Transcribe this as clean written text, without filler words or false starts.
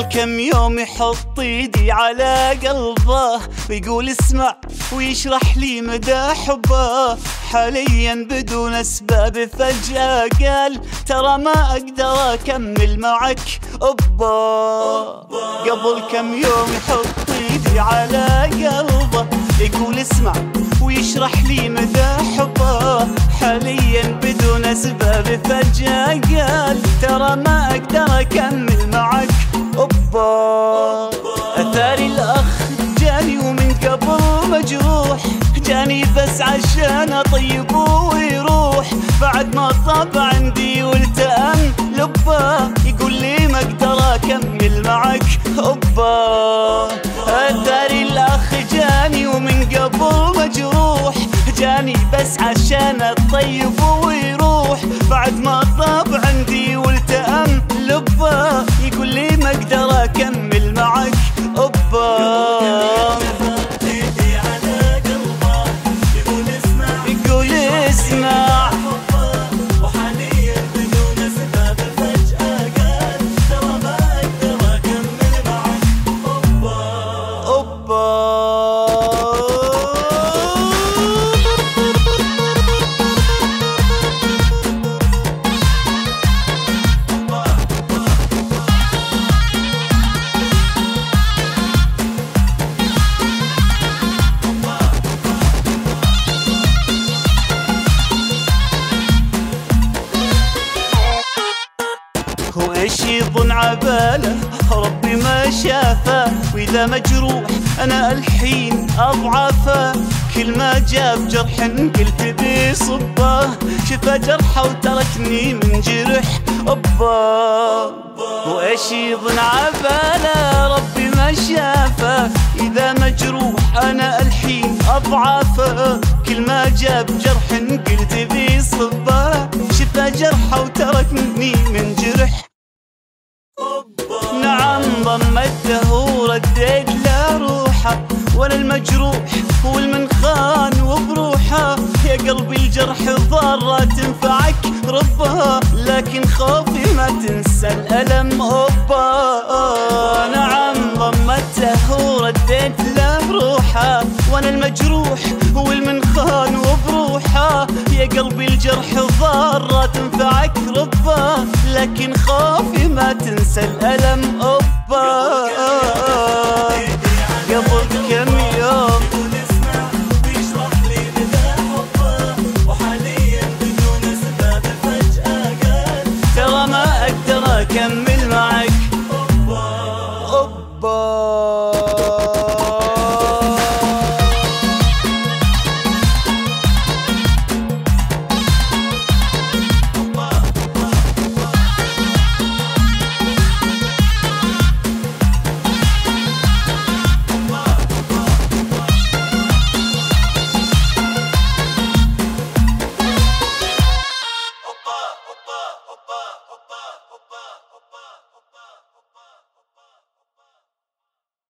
كم يوم يحط ايدي على قلبه ويقول اسمع ويشرح لي مدى حبه. حاليا بدون اسباب فجأة قال ترى ما اقدر اكمل معك أبا. قبل كم يوم يحط ايدي على قلبه يقول اسمع ويشرح لي مدى حبه. حاليا بدون اسباب فجأة قال ترى ما اقدر اكمل معك أبا. اثاري الاخ جاني ومن قبل مجروح، جاني بس عشان اطيبه ويروح. بعد ما طاب عندي والتأم لبه يقول لي ما اقدر اكمل معك أبا. اثاري الاخ جاني ومن قبل مجروح، جاني بس عشان اطيبه ويروح. بعد ما طاب عندي والتأم لبه يقول لي ما اقدر اكمل معك أبا. هو ايش يظن عباله ربي ما شافه، واذا مجروح انا الحين اضعفه. كل ما جاب جرح قلت بيصبه، شفى جرحه وتركني من جرح أبا. وايش يظن عباله ربي ما شافه، اذا مجروح انا الحين اضعفه. كل ما جاب جرح قلت بيصبه، شفى جرحه وتركني من جرح. نعم ضمته ورديت له روحه، وانا المجروح هو المنخان وبروحه. يا قلبي الجرح ضارة تنفعك ربها، لكن خوفي ما تنسى الألم أبا. نعم ضمته ورديت له روحه، وانا المجروح هو المنخان وبروحه. يا قلبي الجرح ضارة تنفعك ربه، لكن خوفي ما تنسى الألم أبا.